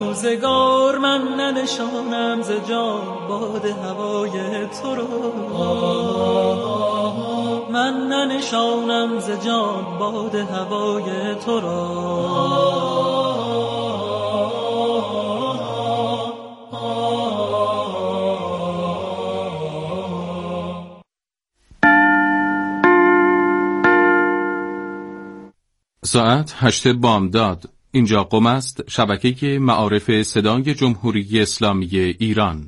روزگار من ننشانم ز جان باد هوای تو را، من ننشانم ز جان باد هوای تو را. ساعت 8 بامداد. اینجا قم است، شبکه معارف صدای جمهوری اسلامی ایران.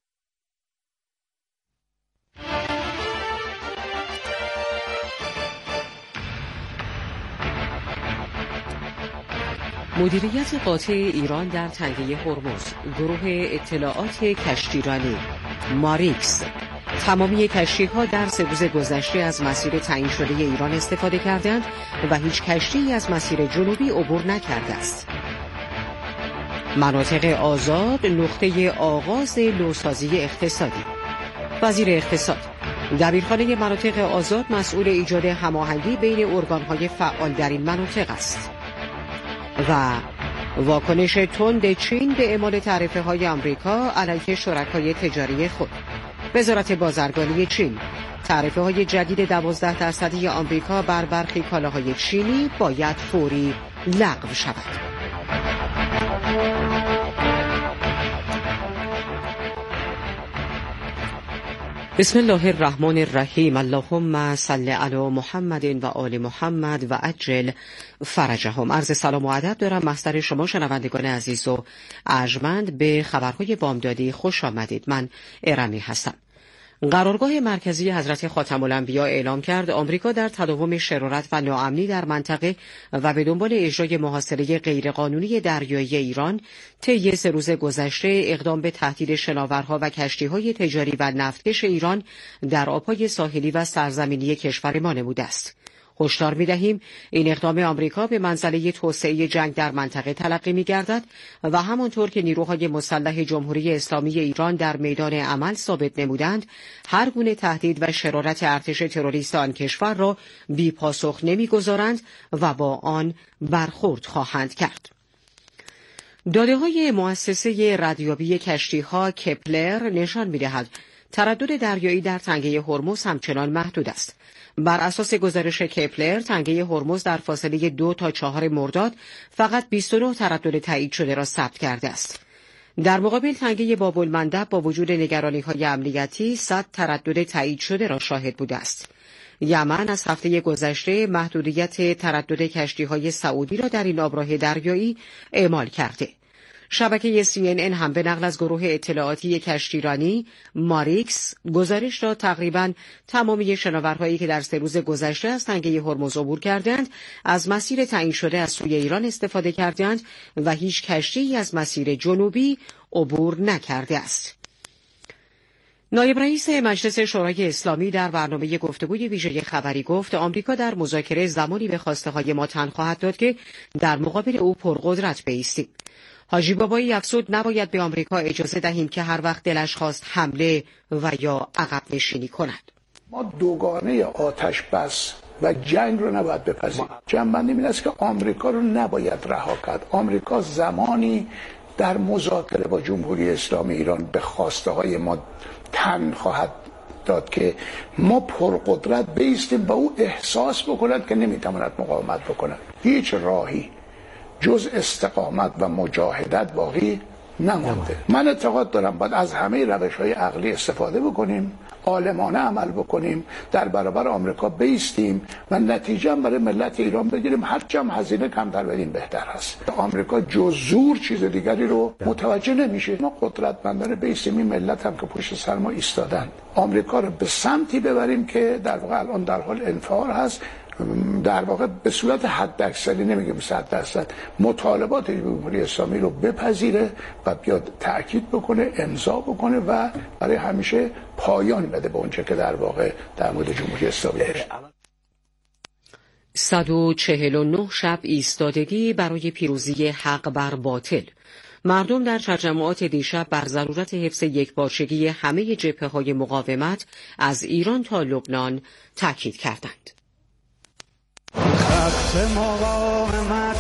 مدیریت قاطع ایران در تنگه هرمز، گروه اطلاعات کشتیرانی ماریکس، تمامی کشتی‌ها در 3 روز گذشته از مسیر تعیین شده ایران استفاده کردند و هیچ کشتی‌ای از مسیر جنوبی عبور نکرده است. مناطق آزاد نقطه آغاز نوسازی اقتصادی. وزیر اقتصاد: دبیرخانه مناطق آزاد مسئول ایجاد هماهنگی بین ارگان‌های فعال در این مناطق است. و واکنش تند چین به اعمال تعرفه‌های آمریکا علیه شرکای تجاری خود. وزارت بازرگانی چین: تعرفه‌های جدید 12% آمریکا بر برخی کالاهای چینی باید فوری لغو شود. بسم الله الرحمن الرحیم. اللهم صل علی محمد و آل محمد و عجل فرجهم. عرض سلام و ادب دارم محضر شما شنوندگان عزیز و ارجمند به خبرهای بامدادی خوش آمدید. من ارمی هستم. قرارگاه مرکزی حضرت خاتم الانبیا اعلام کرد آمریکا در تداوم شرارت و ناامنی در منطقه و به دنبال اجرای محاصره غیرقانونی دریایی ایران طی 3 روز گذشته اقدام به تهدید شناورها و کشتی‌های تجاری و نفتکش ایران در آب‌های ساحلی و سرزمینی کشور ما نموده است. هشدار می‌دهیم این اقدام آمریکا به منزله توسعه جنگ در منطقه تلقی می‌گردد و همانطور که نیروهای مسلح جمهوری اسلامی ایران در میدان عمل ثابت نمودند، هر گونه تهدید و شرارت ارتش تروریست آن کشور را بی‌پاسخ نمی‌گذارند و با آن برخورد خواهند کرد. داده‌های مؤسسه ردیابی کشتی‌ها کپلر نشان می‌دهد تردد دریایی در تنگه هرمز همچنان محدود است. بر اساس گزارش کپلر، تنگه هرمز در فاصله 2 تا 4 مرداد فقط 29 تردد تایید شده را ثبت کرده است. در مقابل تنگه باب‌المندب با وجود نگرانی‌های امنیتی 100 تردد تایید شده را شاهد بوده است. یمن از هفته گذشته محدودیت تردد کشتی‌های سعودی را در این آبراه دریایی اعمال کرده. شبکه CNN هم به نقل از گروه اطلاعاتی کشتیرانی ماریکس گزارش را تقریباً تمامی شناورهایی که در 3 روز گذشته از تنگه هرمز عبور کردند از مسیر تعیین شده از سوی ایران استفاده کردند و هیچ کشتی‌ای از مسیر جنوبی عبور نکرده است. نایب رئیس مجلس شورای اسلامی در برنامه گفتگوی ویژه خبری گفت آمریکا در مذاکره زمانی به خواسته‌های ما تن خواهد داد که در مقابل او پرقدرت بایستیم. حاجی بابایی افزود نباید به آمریکا اجازه دهیم که هر وقت دلش خواست حمله و یا عقب نشینی کند. ما دوگانه آتش بس و جنگ رو نباید بپذیریم. جنبندی این است که آمریکا رو نباید رها کرد. آمریکا زمانی در مذاکره با جمهوری اسلامی ایران به خواسته های ما تن خواهد داد که ما پرقدرت بایستیم و او احساس بکند که نمیتواند مقاومت بکند. هیچ راهی جز استقامت و مجاهدت باقی نمانده. من اعتقاد دارم باید از همه روش‌های عقلی استفاده بکنیم، عالمانه عمل بکنیم، در برابر آمریکا بایستیم و نتیجه برای ملت ایران بگیریم. هر چم هزینه کمتر بدیم بهتر است. آمریکا جز زور چیز دیگری رو متوجه نمیشه. ما قدرتمندانه بایستیم، این ملت هم که پشت سر ما ایستادن، آمریکا رو به سمتی ببریم که در واقع الان در حال انفعال هست، در واقع به صورت حداکثری، نمیگم 100%، مطالبات جمهوری اسلامی رو بپذیره و بیاد تأکید بکنه، امضا بکنه و برای همیشه پایان بده به اونچه که در واقع در مورد جمهوری اسلامی داشت. 149 شب ایستادگی برای پیروزی حق بر باطل. مردم در تجمعات دیشب بر ضرورت حفظ یکپارچگی همه جبهه‌های مقاومت از ایران تا لبنان تاکید کردند. خط مقاومت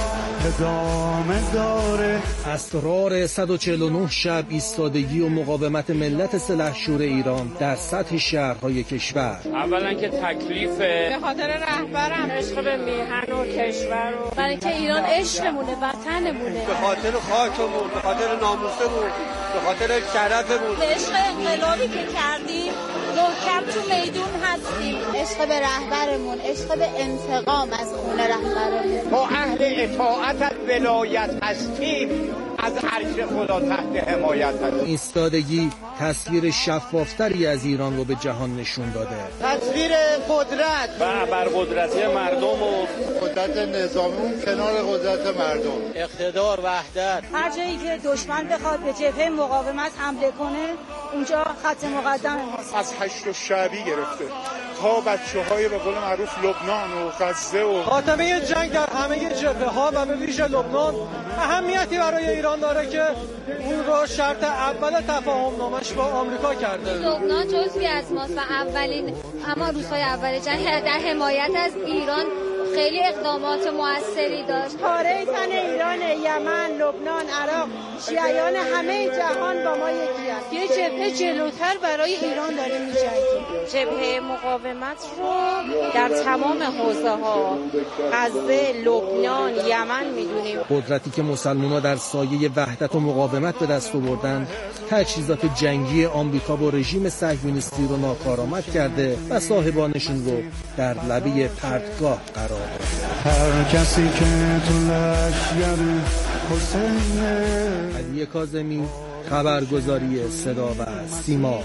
ادامه داره. اسرار 149 شب ایستادگی و مقاومت ملت سلحشور ایران در سطح شهرهای کشور. اولا که تکلیفه به خاطر رهبرم، عشق به میهن و کشور و برای که ایران عشقمونه، وطنمونه، به خاطر خاکمون، به خاطر ناموسمون، به خاطر شرفمون، به عشق انقلابی که کردیم محکم تو میدون هستیم، عشق به رهبرمون، عشق به انتقام از خون رهبرمون. ما اهل اطاعت از ولایت هستیم، از عرش خدا تحت حمایت هستیم. ایستادگی تصویر شفافتری از ایران رو به جهان نشون داده. تصویر قدرت و ابرقدرتی مردم و قدرت نظامی کنار قدرت مردم، اقتدار، وحدت. هر جایی که دشمن بخواد به جبهه مقاومت حمله کنه اونجا خط مقدم ماست. از 8 شعبی گرفته تا بچه‌های به قول معروف لبنان و غزه و خاتمه جنگ در همه جبهه‌ها و به ویژه لبنان اهمیتی برای ایران داره که اون رو شرط اول تفاهم نامش با آمریکا کرده. لبنان جزوی از ماست و اما روزهای اول جنگ در حمایت از ایران خیلی اقدامات موثری داشت. پاره تن ایران، یمن، لبنان، عراق، شیعیان همه جهان با ما یکی هست. یه جبهه جلوتر برای ایران داره می‌جنگیم. جبهه مقاومت رو در تمام حوزه‌ها، غزه، لبنان، یمن می‌دونیم. قدرتی که مسلمان‌ها در سایه وحدت و مقاومت به دست آوردن، تجهیزات جنگی آمریکا با رژیم صهیونیستی رو ناکارآمد کرده و صاحبانشون رو در لبه پرتگاه قرار داده. هر کسی که تو لشگر حسین. علی کاظمی، خبرگزاری صدا و سیما.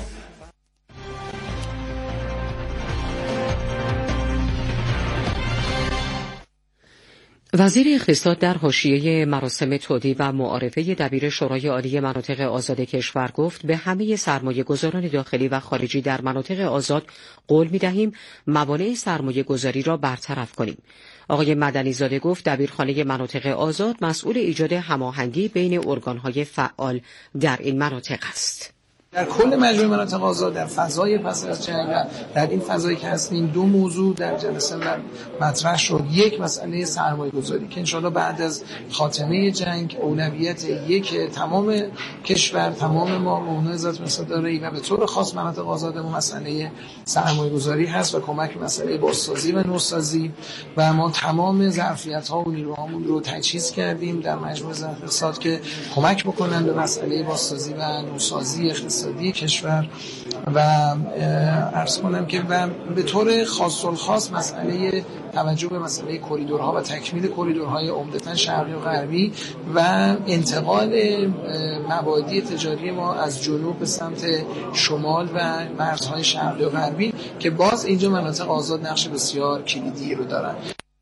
وزیر اقتصاد در حاشیه مراسم تودیع و معارفه دبیر شورای عالی مناطق آزاد کشور گفت به همه سرمایه‌گذاران داخلی و خارجی در مناطق آزاد قول می‌دهیم موانع سرمایه‌گذاری را برطرف کنیم. آقای مدنی‌زاده گفت دبیرخانه مناطق آزاد مسئول ایجاد هماهنگی بین ارگان‌های فعال در این مناطق است. در کل مجموعه مناطق آزاد در فضای پس از جنگ و در این فضایی که هستیم دو موضوع در جلسه مطرح شد. یک مسئله سرمایه‌گذاری که انشالله بعد از خاتمه جنگ اولویت یک تمام کشور، تمام ما به عنوان ذات مصادره‌ای و به طور خاص مناطق آزاد ما مسئله سرمایه‌گذاری هست و کمک به مسئله بازسازی و نوسازی و ما تمام ظرفیت‌ها و نیروهامون رو تجهیز کردیم در مجموعه اقتصاد که کمک بکنن به مسئله بازسازی و نوسازی اقتصادی کشور و عرض کنم که به طور خاص الخاص مسئله توجه به مسئله کریدورها و تکمیل کریدورهای عمدتاً شرقی و غربی و انتقال مبادی تجاری ما از جنوب به سمت شمال و مرزهای شرقی و غربی که باز اینجا مناطق آزاد نقش بسیار کلیدی رو دارن.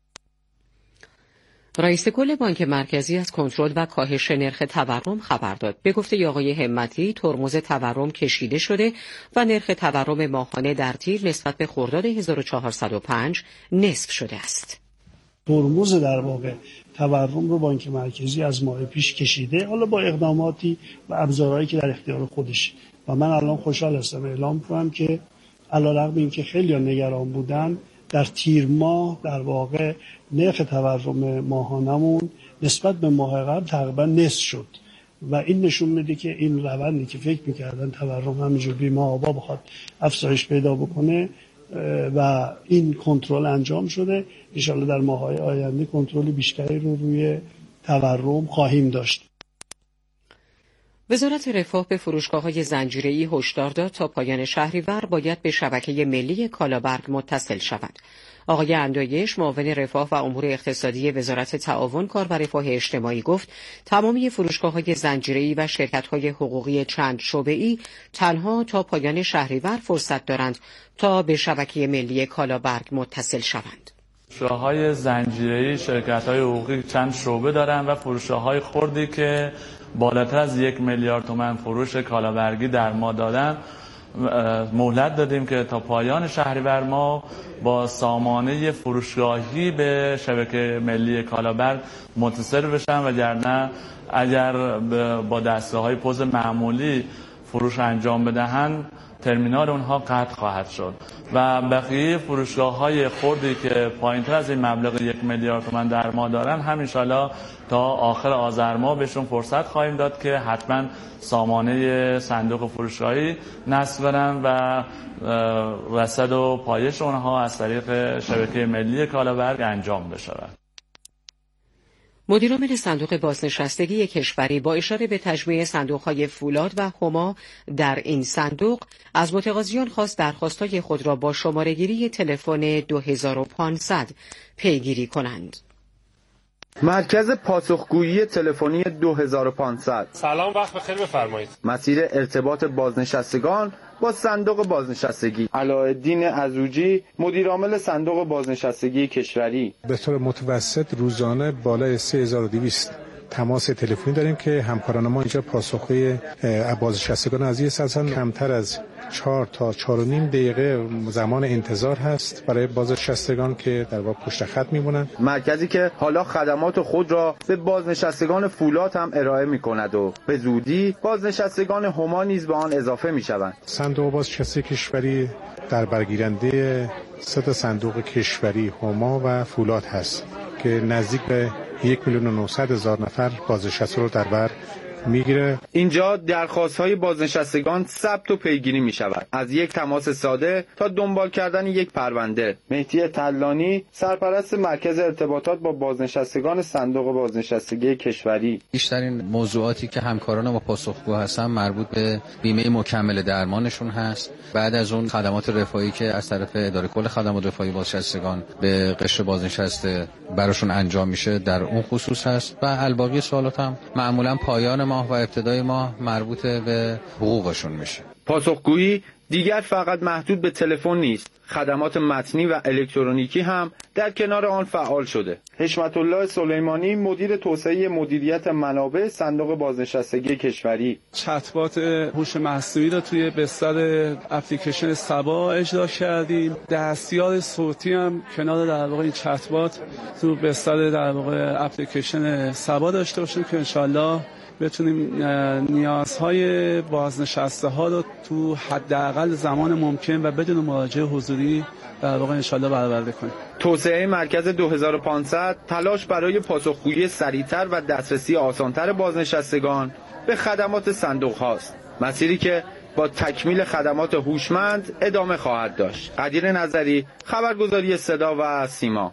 رئیس کل بانک مرکزی از کنترل و کاهش نرخ تورم خبر داد. به گفته آقای همتی ترمز تورم کشیده شده و نرخ تورم ماهانه در تیر نسبت به خرداد 1405 نصف شده است. ترمز در واقع تورم رو بانک مرکزی از ماه پیش کشیده، حالا با اقداماتی و ابزارهایی که در اختیار خودش و من الان خوشحال هستم اعلام کنم که علیرغم اینکه خیلی نگران بودن در تیر ماه در واقع نرخ تورم ماهانمون نسبت به ماه قبل تقریبا نصف شد و این نشون میده که این روندی که فکر میکردن تورم همینجور بی‌ماه بخواد افزایش پیدا بکنه و این کنترل انجام شده. ان شاءالله در ماه‌های آینده کنترل بیشتری رو روی تورم خواهیم داشت. وزارت رفاه به فروشگاه‌های زنجیره‌ای هشدار داد تا پایان شهریور باید به شبکه ملی کالابرگ متصل شود. آقای اندایش معاون رفاه و امور اقتصادی وزارت تعاون کار و رفاه اجتماعی گفت تمامی فروشگاه‌های زنجیره‌ای و شرکت‌های حقوقی چند شعبه‌ای تنها تا پایان شهریور فرصت دارند تا به شبکه ملی کالابرگ متصل شوند. فروشگاه‌های زنجیره‌ای شرکت‌های حقوقی چند شعبه دارند و فروشگاه‌های خردی که بالاتر از 1 میلیارد تومان فروش کالابرگی در ما دادن مهلت دادیم که تا پایان شهریور ما با سامانه فروشگاهی به شبکه ملی کالابرگ متصل بشن، وگرنه اگر با دستگاه‌های پوز معمولی فروش انجام بدهند ترمینال اونها قطع خواهد شد و بقیه فروشگاه‌های خردی که پایین‌تر از این مبلغ 1 میلیارد تومان در ما دارن هم انشالله تا آخر آذر ماه بهشون فرصت خواهیم داد که حتما سامانه صندوق فروشگاهی نصب کنن و رصد و پایش اونها از طریق شبکه ملی کالابرگ انجام بشود. مدیرعامل صندوق بازنشستگی کشوری با اشاره به تجمیع صندوق‌های فولاد و هما در این صندوق از متقاضیان خواست درخواست‌های خود را با شماره‌گیری تلفن 2500 پیگیری کنند. مرکز پاسخگویی تلفنی 2500. سلام، وقت بخیر، بفرمایید. مسیر ارتباط بازنشستگان با صندوق بازنشستگی. علاءالدین عزوجی، مدیرعامل صندوق بازنشستگی کشوری. به طور متوسط روزانه بالای 3200 تماس تلفنی داریم که همکاران ما اینجا پاسخگوی بازنشستگان عزیز هستند. کمتر از 4 تا 4.5 دقیقه زمان انتظار هست برای بازنشستگان که در واقع پشت خط میمونن. مرکزی که حالا خدمات خود را به بازنشستگان فولاد هم ارائه میکند و به زودی بازنشستگان هما نیز به آن اضافه میشوند. صندوق بازنشستگی کشوری در برگیرنده 3 صندوق کشوری هما و فولاد هست که نزدیک به 1,900,000 نفر بازنشسته رو در بر میگیره. اینجا درخواست‌های بازنشستگان ثبت و پیگیری می‌شود، از یک تماس ساده تا دنبال کردن یک پرونده. مهدی طلانی، سرپرست مرکز ارتباطات با بازنشستگان صندوق بازنشستگی کشوری. بیشترین موضوعاتی که همکاران ما پاسخگو هستن مربوط به بیمه مکمل درمانشون هست. بعد از اون خدمات رفاهی که از طرف اداره کل خدمات رفاهی بازنشستگان به قشر بازنشسته براشون انجام میشه در اون خصوص هست و الباقی سوالات هم معمولا پایان ماه و ابتدای ماه مربوط به حقوقشون میشه. پاسخگویی دیگر فقط محدود به تلفن نیست، خدمات متنی و الکترونیکی هم در کنار آن فعال شده. حشمت الله سلیمانی، مدیر توسعه مدیریت منابع صندوق بازنشستگی کشوری. چت‌بات هوش مصنوعی رو توی بستر اپلیکیشن سبا اجرا کردیم. دستیار صوتی هم کنار در واقع این چت‌بات تو بستر در واقع اپلیکیشن سبا داشته باشیم که انشالله بتونیم نیازهای بازنشسته ها رو تو حداقل زمان ممکن و بدون مراجعه حضوری در واقع انشالله برآورده کنیم. توسعه مرکز 2500 تلاش برای پاسخگویی سریعتر و دسترسی آسانتر بازنشستگان به خدمات صندوق هاست، مسیری که با تکمیل خدمات هوشمند ادامه خواهد داشت. قدیر نظری، خبرگزاری صدا و سیما.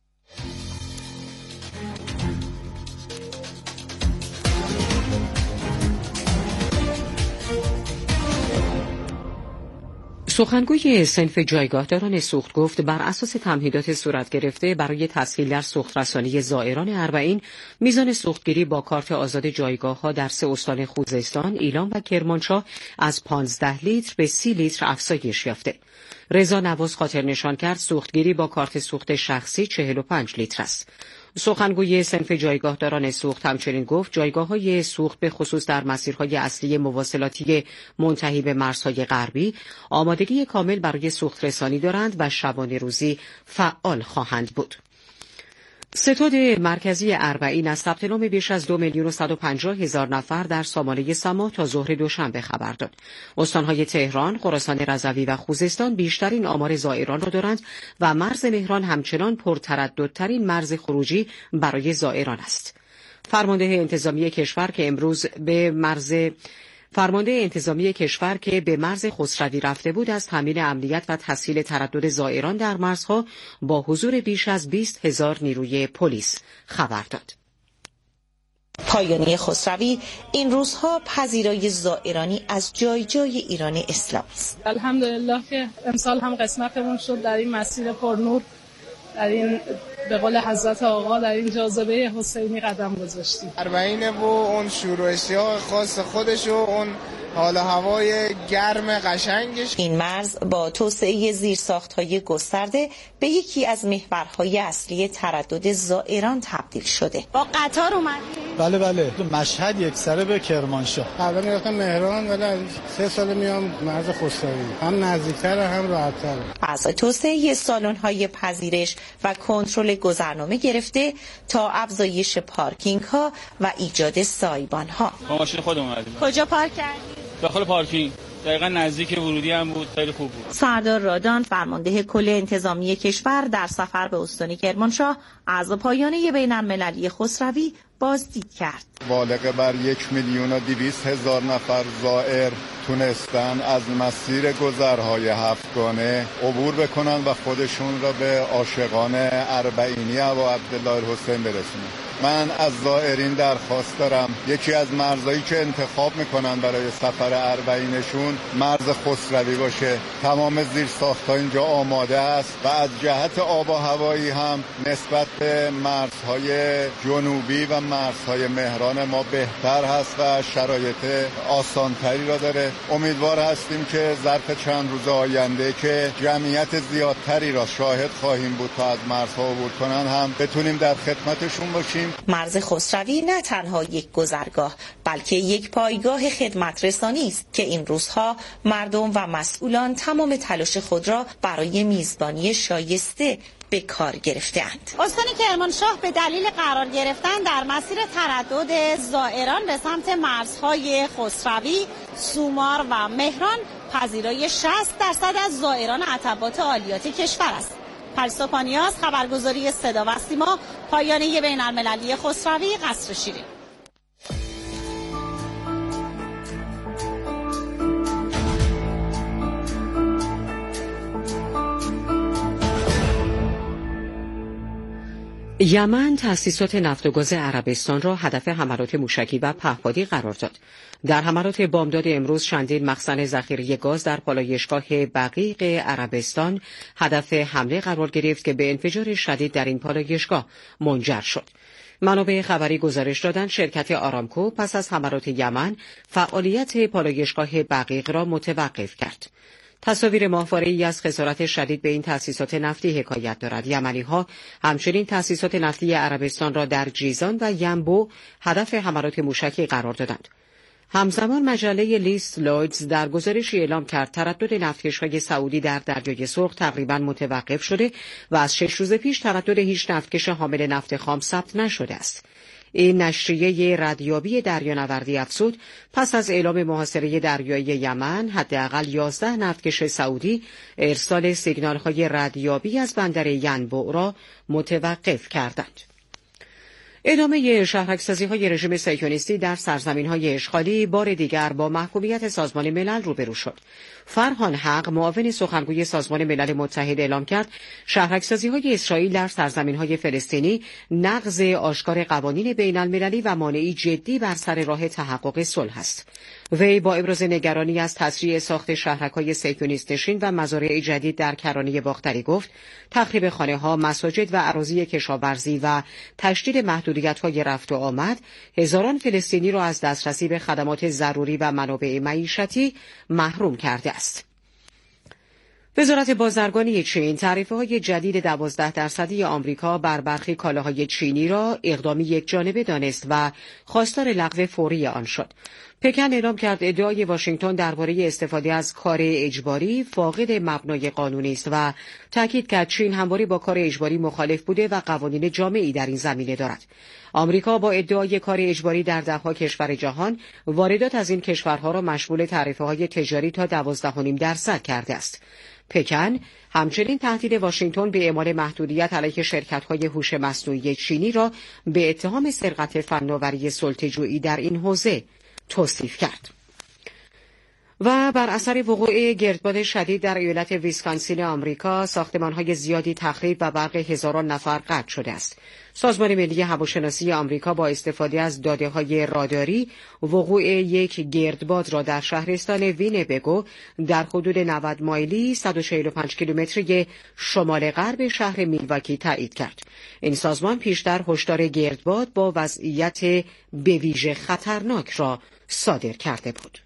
سخنگوی صنف جایگاهداران سوخت گفت بر اساس تمهیدات صورت گرفته برای تسهیل در سوخت رسانی زائران اربعین، میزان سوختگیری با کارت آزاد جایگاه‌ها در 3 استان خوزستان، ایلام و کرمانشاه از 15 لیتر به 30 لیتر افزایش یافته. رضا نواز خاطر نشان کرد سوختگیری با کارت سوخت شخصی 45 لیتر است. سخنگوی صنف جایگاهداران سوخت همچنین گفت جایگاه‌های سوخت به خصوص در مسیرهای اصلی مواصلاتی منتهی به مرزهای غربی آمادگی کامل برای سوخت رسانی دارند و شبانه روزی فعال خواهند بود. ستاد مرکزی اربعین از ثبت نام بیش از 2,150,000 نفر در سامانه سما تا ظهر دوشنبه خبر داد. استانهای تهران، خراسان رضوی و خوزستان بیشترین آمار زائران را دارند و مرز مهران همچنان پرترددترین مرز خروجی برای زائران است. فرمانده انتظامی کشور که به مرز خسروی رفته بود از تامین امنیت و تسهیل تردد زائران در مرزها با حضور بیش از 20,000 نیروی پلیس خبر داد. پایانی خسروی این روزها پذیرای زائرانی از جای جای ایران اسلامی است. الحمدلله که امسال هم قسمتمون شد در این مسیر پرنور، در این به قول حضرت آقا در این جاذبه حسینی قدم گذاشتیم. اربعین و اون شور و اشتیاق خاص خودش و اون حال و هوای گرم قشنگش. این مرز با توسعه زیرساخت‌های گسترده به یکی از محورهای اصلی تردد زائران تبدیل شده. با قطار اومدیم؟ بله مشهد یک سره به کرمانشاه. قبلا میرفتم مهران ولی 3 سال میام مرز خسروی، هم نزدیک‌تر هم راحت‌تر. از توسعه سالن‌های پذیرش و کنترل گذرنامه گرفته تا افزایش پارکینگ‌ها و ایجاد سایبان‌ها. با ماشین خودمون اومدیم. کجا پارک کردید؟ داخل پارکینگ، دقیقاً نزدیک ورودی هم بود، خیلی خوب بود. سردار رادان فرمانده کل انتظامی کشور در سفر به استان کرمانشاه از پایانه بین‌المللی خسروی بازدید کرد. بالغ بر 1,200,000 نفر زائر تونستن از مسیر گذرهای هفتگانه عبور بکنن و خودشون را به عاشقان اربعینی ابا عبدالله الحسین برسونن. من از زائرین درخواست دارم یکی از مرزهایی که انتخاب میکنن برای سفر اربعینشون مرز خسروی باشه. تمام زیرساخت‌ها اینجا آماده است و از جهت آب و هوایی هم نسبت به مرزهای جنوبی و مرزهای مهران ما بهتر هست و شرایط آسانتری را داره. امیدوار هستیم که ظرف چند روز آینده که جمعیت زیادتری را شاهد خواهیم بود تا از مرزها عبور کنن هم بتونیم در خدمتشون باشیم. مرز خسروی نه تنها یک گذرگاه بلکه یک پایگاه خدمت رسانی است که این روزها مردم و مسئولان تمام تلاش خود را برای میزبانی شایسته به کار گرفتند. استان کرمانشاه به دلیل قرار گرفتن در مسیر تردد زائران به سمت مرزهای خسروی، سومار و مهران پذیرای 60% از زائران عتبات عالیات کشور است. پریسا پانیاز، خبرگزاری صدا و سیما، پایانه بین‌المللی خسروی، قصر شیرین. یمن تأسیسات نفت و گاز عربستان را هدف حملات موشکی و پهپادی قرار داد. در حملات بامداد امروز چندین مخزن ذخیره گاز در پالایشگاه بقیق عربستان هدف حمله قرار گرفت که به انفجار شدید در این پالایشگاه منجر شد. منابع خبری گزارش دادند شرکت آرامکو پس از حملات یمن فعالیت پالایشگاه بقیق را متوقف کرد. تصاویر ماهواره‌ای از خسارت شدید به این تأسیسات نفتی حکایت دارد. یمنی‌ها همچنین تأسیسات نفتی عربستان را در جیزان و ینبو هدف حملات موشکی قرار دادند. همزمان مجله لیست لویدز در گزارشی اعلام کرد تردد نفتکش‌های سعودی در دریای سرخ تقریباً متوقف شده و از 6 روز پیش تردد هیچ نفتکش حامل نفت خام ثبت نشده است. این نشریه ردیابی دریانوردی افزود پس از اعلام محاصره دریایی یمن حداقل 11 نفتکش سعودی ارسال سیگنال‌های ردیابی از بندر ینبوع را متوقف کردند. ادامه شهرک‌سازی‌های رژیم صهیونیستی در سرزمین‌های اشغالی بار دیگر با محکومیت سازمان ملل روبرو شد. فرهان حق، معاون سخنگوی سازمان ملل متحد اعلام کرد شهرک‌سازی‌های اسرائیل در سرزمین‌های فلسطینی نقض آشکار قوانین بین‌المللی و مانعی جدی بر سر راه تحقق صلح است. وی با ابراز نگرانی از تسریع ساخت شهرک‌های صهیونیست نشین و مزارع جدید در کرانه باختری گفت تخریب خانه‌ها، مساجد و اراضی کشاورزی و تشدید محدودیت‌های رفت و آمد هزاران فلسطینی را از دسترسی به خدمات ضروری و منابع معیشتی محروم کرده است. وزارت بازرگانی چین تعرفه‌های جدید 12% آمریکا بر برخی کالاهای چینی را اقدامی یکجانبه دانست و خواستار لغو فوری آن شد. پکن اعلام کرد ادعای واشنگتن درباره استفاده از کار اجباری فاقد مبنای قانونی است و تاکید کرد چین همواره با کار اجباری مخالف بوده و قوانین جامعی در این زمینه دارد. آمریکا با ادعای کار اجباری در ده‌ها کشور جهان واردات از این کشورها را مشمول تعرفه‌های تجاری تا 12.5% کرده است. پکن همچنین تهدید واشنگتن به اعمال محدودیت علیه شرکت‌های هوش مصنوعی چینی را به اتهام سرقت فناوری سلطه‌جویی در این حوزه توصیف کرد. و بر اثر وقوع گردباد شدید در ایالت ویسکانسین آمریکا ساختمان‌های زیادی تخریب و برق هزاران نفر قطع شده است. سازمان ملی هواشناسی آمریکا با استفاده از داده‌های راداری وقوع یک گردباد را در شهرستان وینبگو در حدود 90 مایلی 145 کیلومتری شمال غرب شهر میلواکی تایید کرد. این سازمان پیشتر هشدار گردباد با وضعیت به ویژه خطرناک را صادر کرده بود.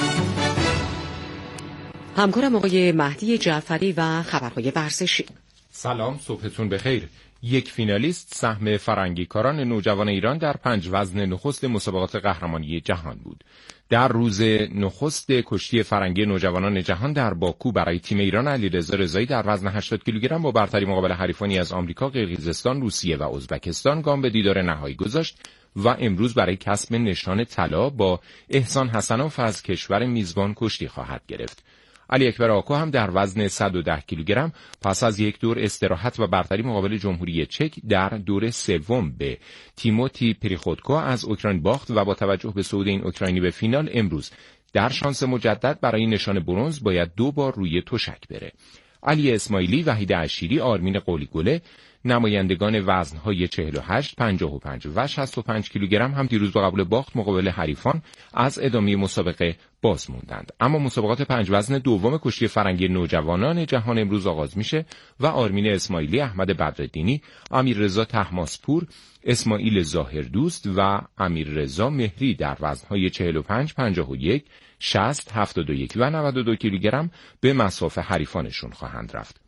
همکارم آقای مهدی جعفری و خبرهای ورزشی. سلام، صبحتون بخیر. یک فینالیست سهم فرنگیکاران نوجوان ایران در 5 وزن نخست مسابقات قهرمانی جهان بود. در روز نخست کشتی فرنگی نوجوانان جهان در باکو برای تیم ایران علیرضا رضایی در وزن 80 کیلوگرم با برتری مقابل حریفانی از آمریکا، قرقیزستان، روسیه و ازبکستان گام به دیدار نهایی گذاشت و امروز برای کسب نشان طلا با احسان حسنوف از کشور میزبان کشتی خواهد گرفت. علی اکبر آکو هم در وزن 110 کیلوگرم پس از یک دور استراحت و برتری مقابل جمهوری چک در دور سوم به تیموتی پریخودکو از اوکراین باخت و با توجه به صعود این اوکراینی به فینال امروز در شانس مجدد برای نشان برنز باید 2 بار روی تشک بره. علی اسماعیلی، وحید عشیری، آرمین قولی گله، نمایندگان وزن‌های 48، 55 و 65 کیلوگرم هم دیروز با قبول باخت مقابل حریفان از ادامه مسابقه باز موندند. اما مسابقات 5 وزن دوم کشتی فرنگی نوجوانان جهان امروز آغاز میشه و آرمین اسماعیلی، احمد بدرالدینی، امیررضا طهماسپور، اسماعیل ظاهردوست و امیررضا مهری در وزن‌های 45، 51، 60، 71 و 92 کیلوگرم به مصاف حریفانشون خواهند رفت.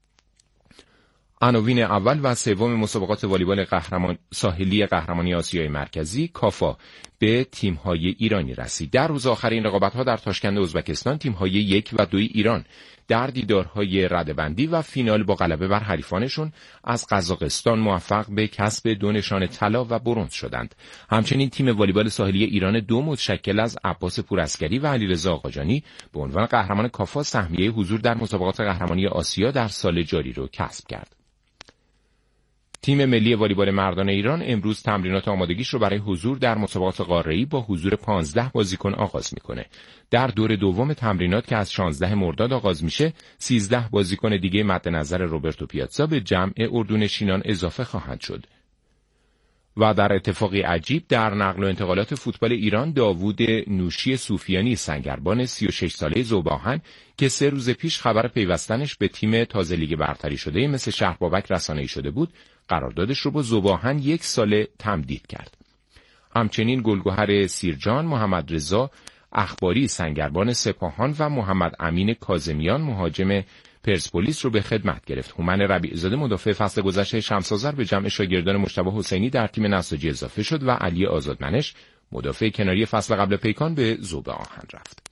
عناوین اول و سوم مسابقات والیبال ساحلی قهرمانی آسیای مرکزی کافا به تیم‌های ایرانی رسید. در روز آخر این رقابت‌ها در تاشکند ازبکستان تیم‌های 1 و 2 ایران در دیدارهای رده‌بندی و فینال با غلبه بر حریفانشون از قزاقستان موفق به کسب 2 نشان طلا و برنز شدند. همچنین تیم والیبال ساحلی ایران 2 متشکل از عباس پورعسکری و علیرضا آقاجانی به عنوان قهرمان کافا سهمیه حضور در مسابقات قهرمانی آسیا در سال جاری رو کسب کرد. تیم ملی والیبال مردان ایران امروز تمرینات آمادگیش رو برای حضور در مسابقات قاره‌ای با حضور 15 بازیکن آغاز میکنه. در دور دوم تمرینات که از 16 مرداد آغاز میشه، 13 بازیکن دیگه مد نظر روبرتو پیاتزا به جمع اردونشینان اضافه خواهند شد. و در اتفاقی عجیب در نقل و انتقالات فوتبال ایران، داوود نوشی صوفیانی سنگربان 36 ساله ذوب‌آهن که 3 روز پیش خبر پیوستنش به تیم تازه لیگ برتری شده مثل شهربابک رسانه‌ای شده بود، قراردادش رو با ذوب‌آهن 1 ساله تمدید کرد. همچنین گلگهر سیرجان، محمد رضا اخباری سنگربان سپاهان و محمد امین کاظمیان مهاجم پرسپولیس رو به خدمت گرفت. هومن ربیع‌زاده مدافع فصل گذشته شمس‌آذر به جمع شاگردان مجتبی حسینی در تیم نساجی اضافه شد و علی آزادمنش مدافع کناری فصل قبل پیکان به ذوب‌آهن رفت.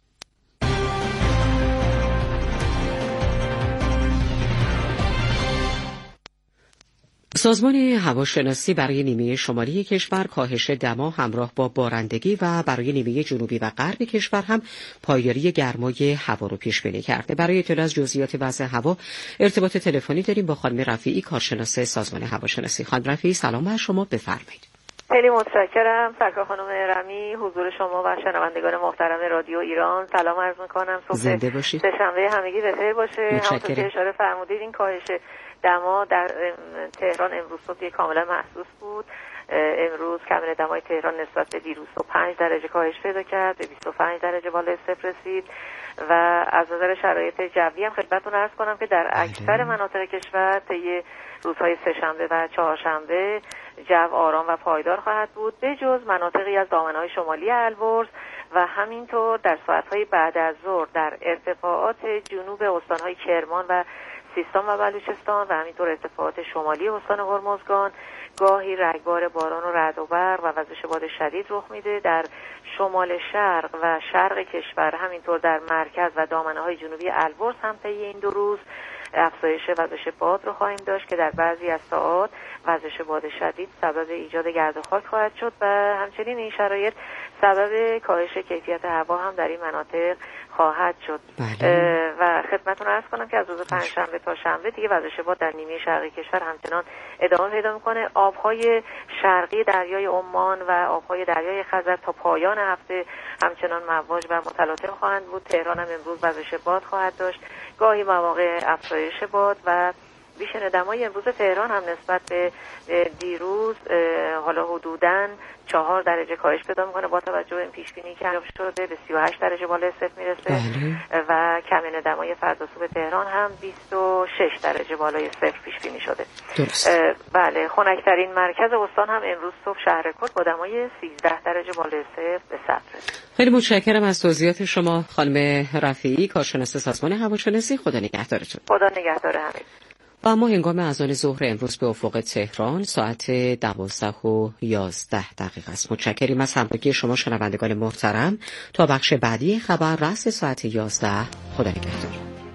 سازمان هواشناسی برای نیمه شمالی کشور کاهش دما همراه با بارندگی و برای نیمه جنوبی و غرب کشور هم پایداری گرمای هوا رو پیش بینی کرده. برای اطلاع از جزئیات وضع هوا ارتباط تلفنی داریم با خانم رفیعی، کارشناس سازمان هواشناسی. خانم رفیعی، سلام بر شما، بفرمایید. خیلی متشکرم. سرکار خانم رمی، حضور شما و شنوندگان محترم رادیو ایران سلام عرض می‌کنم. صبح زنده باشید. سه‌شنبه همگی بخیر باشه. همونطور که اشاره فرمودید این کاهش دما در تهران امروز صبح کاملا محسوس بود. امروز کمر دمای تهران نسبت به دیروز 5 درجه کاهش پیدا کرد، به 25 درجه بالای صفر رسید و از نظر شرایط جوی هم خدمتتون عرض کنم که در اکثر مناطق کشور طی روزهای سه‌شنبه و چهارشنبه جو آرام و پایدار خواهد بود، به جز مناطقی از دامنه‌های شمالی البرز و همینطور در ساعت‌های بعد از ظهر در ارتفاعات جنوب استان‌های کرمان و سیستان و بلوچستان و همینطور ارتفاعات شمالی استان هرمزگان گاهی رگبار باران و رعد و برق و وزش باد شدید رخ میده. در شمال شرق و شرق کشور همینطور در مرکز و دامنه‌های جنوبی البرز هم طی این 2 روز افزایش وزش باد رو خواهیم داشت که در بعضی از ساعات وزش باد شدید سبب ایجاد گرد و خاک خواهد شد و همچنین این شرایط سبب کاهش کیفیت هوا هم در این مناطق خواهد شد. و خدمتتون عرض کنم که از روز پنجشنبه تا شنبه دیگه وزش باد در نیمه شرقی کشور همچنان ادامه پیدا میکنه. آبهای شرقی دریای عمان و آبهای دریای خزر تا پایان هفته همچنان مواج و متلاطم خواهند بود. تهران هم امروز وزش باد خواهد داشت، گاهی مواقع افزایش باد و بیشتر دمای امروز تهران هم نسبت به دیروز حالا حدوداً 4 درجه کاهش پیدا میکنه با توجه به این پیش بینی که انجام شده به 38 درجه بالای صفر میرسه و کمین دمای فردا صبح تهران هم 26 درجه بالای صفر پیش بینی شده. بله، خنک‌ترین مرکز استان هم امروز صبح شهرکرد با دمای 13 درجه بالای صفر به ثبت رسید. خیلی متشکرم از توضیحات شما خانم رفیعی، کارشناس سازمان هواشناسی. خدا نگهدارتون. خدا نگهدار همه. و اما هنگام اذان ظهر امروز به افق تهران ساعت 12:11 است. متشکریم از همراهی شما شنوندگان محترم. تا بخش بعدی خبر رأس ساعت 11. خدا نگهدار.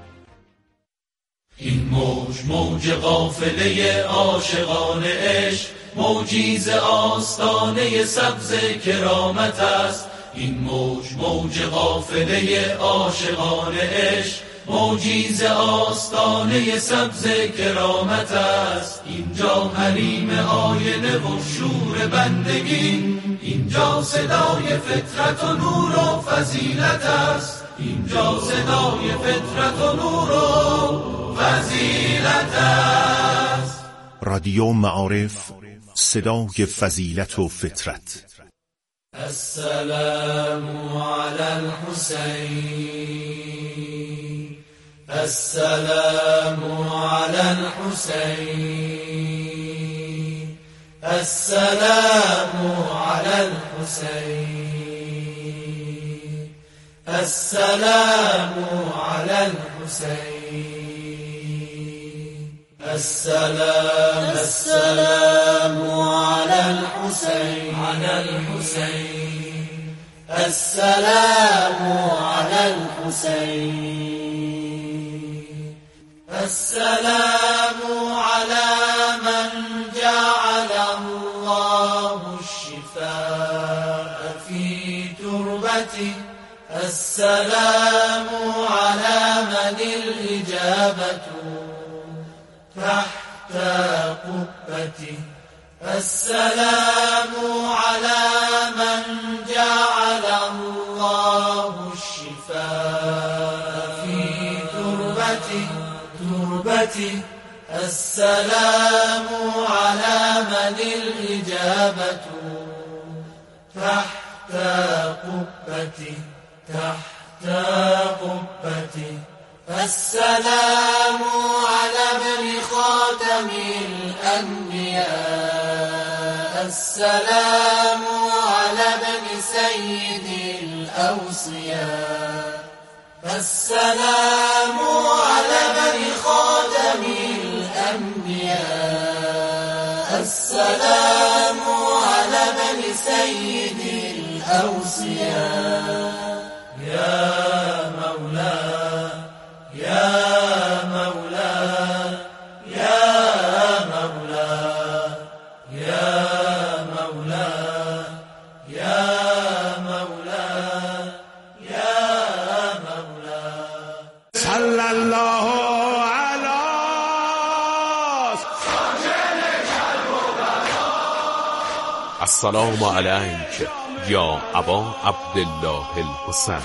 این موج قافله عاشقان عشق، موجی ز آستانه سبز کرامت است. این موج قافله عاشقان عشق، موجی ز آستانه سبز کرامت است. اینجا حریم آینه و شور بندگی، اینجا صدای فطرت و نور و فضیلت است. اینجا صدای فطرت و نور و فضیلت است. رادیو معارف، صدای فضیلت و فطرت. السلام علی الحسین، السلام علی الحسین، السلام علی الحسین، السلام علی الحسین، السلام علی الحسین، علی الحسین، السلام علی الحسین، السلام علی من جعل الله الشفاء في تربته، السلام على من الإجابة تحت قبته، السلام على من جعل الله الشفاء في تربته، السلام على من الإجابة تحت قبته، السلام على ابن خاتم الأنبياء، السلام على ابن سيد الأوصياء، السلام على ابن خاتم الأنبياء، السلام على ابن سيد الأوصياء. يا مولاي يا مولاي يا مولاي يا مولاي يا مولاي يا مولاي صلى الله على السلام عليك يا أبا عبد الله الحسين.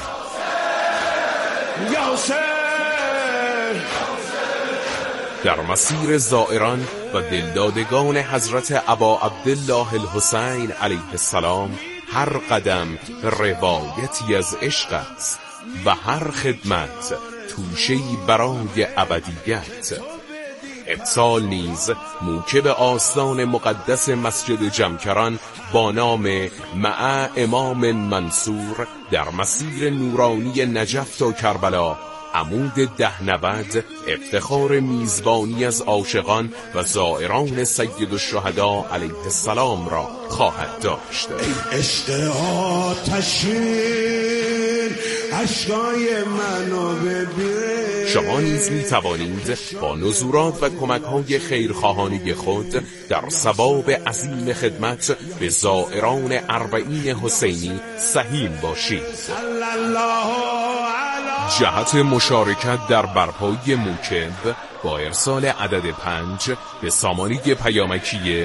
در مسیر زائران و دلدادگان حضرت ابا عبدالله الحسین علیه السلام هر قدم روایتی از عشق است و هر خدمت توشه‌ای برای ابدیت. امسال نیز موکب آستان مقدس مسجد جمکران با نام مع امام منصور در مسیر نورانی نجف تا کربلا عمود 1090 افتخار میزبانی از عاشقان و زائران سید الشهدا علیه السلام را خواهد داشت. عشق آتشین عشقای منو ببین. شما نیز می توانید با نزورات و کمک‌های خیرخواهانه خود در ثواب عظیم خدمت به زائران اربعین حسینی سهیم باشید. جهت مشارکت در برپایی موکب با ارسال عدد 5 به سامانه پیامکی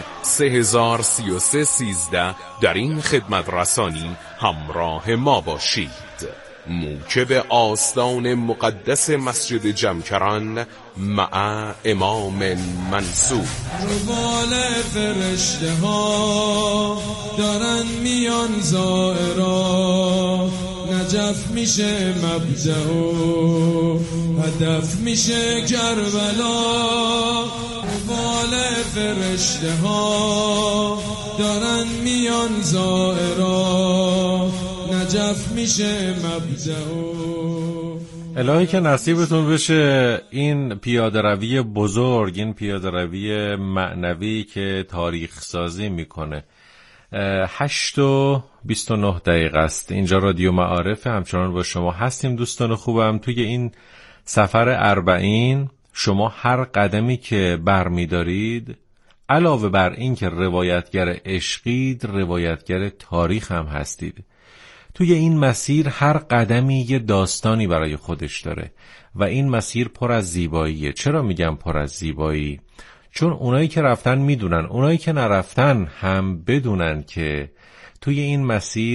303313 در این خدمت رسانی همراه ما باشید. موکب آستان مقدس مسجد جمکران مع امام منصور. روبال فرشته ها دارن میان زائرا، نجف میشه مبدأ و هدف میشه کربلا. روبال فرشته ها دارن میان زائرا، نجف میشه مبدأ و الهی که نصیبتون بشه این پیاده روی بزرگ، این پیاده روی معنوی که تاریخ سازی میکنه. 8:29 است. اینجا رادیو معارف، همچنان با شما هستیم دوستان خوبم. توی این سفر 40 شما هر قدمی که برمیدارید، علاوه بر این که روایتگر عشقید، روایتگر تاریخ هم هستید. توی این مسیر هر قدمی یه داستانی برای خودش داره و این مسیر پر از زیباییه. چرا میگم پر از زیبایی؟ چون اونایی که رفتن میدونن، اونایی که نرفتن هم بدونن که توی این مسیر